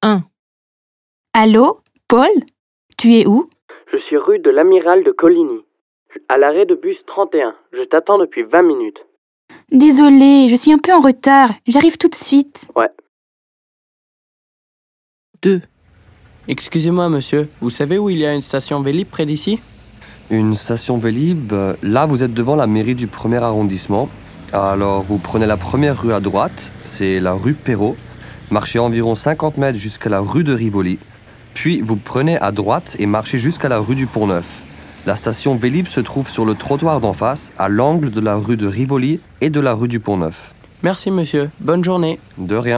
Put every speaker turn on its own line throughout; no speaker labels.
1.
Allô, Paul? Tu es où?
Je suis rue de l'Amiral de Coligny, à l'arrêt de bus 31. Je t'attends depuis 20 minutes.
Désolée, je suis un peu en retard. J'arrive tout de suite.
Ouais.
2.
Excusez-moi, monsieur, vous savez où il y a une station Vélib près d'ici?
Une station Vélib, là vous êtes devant la mairie du 1er arrondissement. Alors vous prenez la première rue à droite, c'est la rue Perrault. Marchez environ 50 mètres jusqu'à la rue de Rivoli. Puis vous prenez à droite et marchez jusqu'à la rue du Pont-Neuf. La station Vélib se trouve sur le trottoir d'en face, à l'angle de la rue de Rivoli et de la rue du Pont-Neuf.
Merci, monsieur. Bonne journée.
De rien.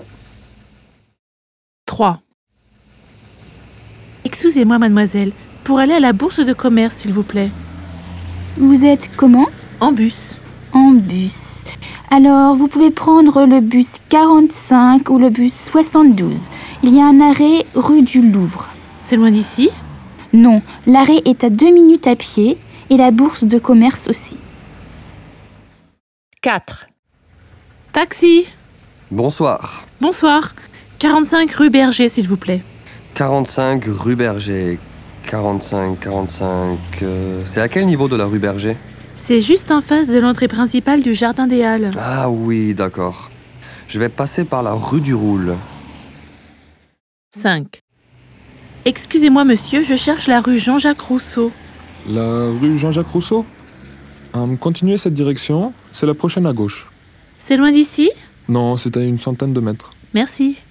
3. Excusez-moi, mademoiselle, pour aller à la bourse de commerce, s'il vous plaît.
Vous êtes comment?
En bus.
En bus. Alors, vous pouvez prendre le bus 45 ou le bus 72. Il y a un arrêt rue du Louvre.
C'est loin d'ici?
Non, l'arrêt est à 2 minutes à pied et la bourse de commerce aussi.
4. Taxi.
Bonsoir.
Bonsoir. 45 rue Berger, s'il vous plaît.
45 rue Berger. 45. C'est à quel niveau de la rue Berger?
C'est juste en face de l'entrée principale du Jardin des Halles.
Ah oui, d'accord. Je vais passer par la rue du Roule.
5. Excusez-moi, monsieur, je cherche la rue Jean-Jacques Rousseau.
La rue Jean-Jacques Rousseau? Continuez cette direction, c'est la prochaine à gauche.
C'est loin d'ici?
Non, c'est à une centaine de mètres.
Merci.